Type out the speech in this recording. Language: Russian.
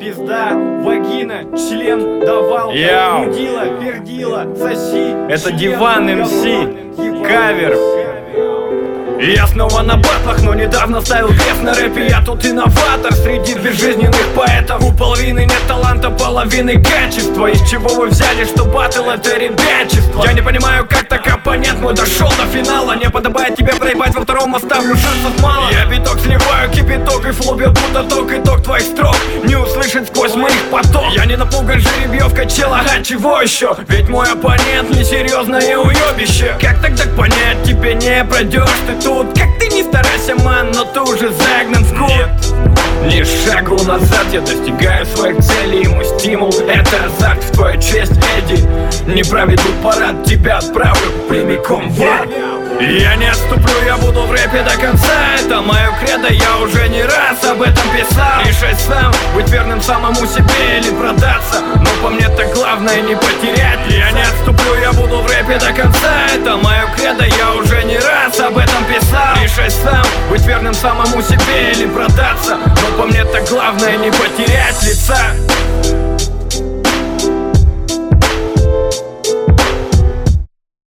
пизда, вагина, член, давал, мудила, пердила, соси. Это Диван МС, кавер. И я снова на батлах, но недавно ставил крест на рэпе. Я тут инноватор среди безжизненных поэтов. У половины нет таланта, половины качества. Из чего вы взяли, что батл это ребячество? Я не понимаю, как так оппонент мой дошел до финала. Не подобает тебе проебать, во втором оставлю шансов мало. Я биток сливаю, кипяток и фло бьет будто ток. Итог твоих строк не услышать сквозь моих поток. Я не напуган жеребьевкой чела, а чего еще? Ведь мой оппонент несерьезное уебище. Как тогда понять, тебе не пройдешь ты тут? Как ты не старайся, ман, но ты уже загнан в кут. Ни шагу назад я достигаю своих целей. И мой стимул — это азарт в твою честь, Эдди. Не проведу парад, тебя отправлю прямиком в ад. Я не отступлю, я буду в рэпе до конца. Это мое кредо, я уже не раз об этом писал. Решай сам, быть верным самому себе или продаться. Но по мне так главное не потерять. Я не отступлю, я буду в рэпе до конца. Это мое кредо, я уже не раз об этом писал. Решай сам, быть верным самому себе или продаться. Но по мне так главное не потерять лицо.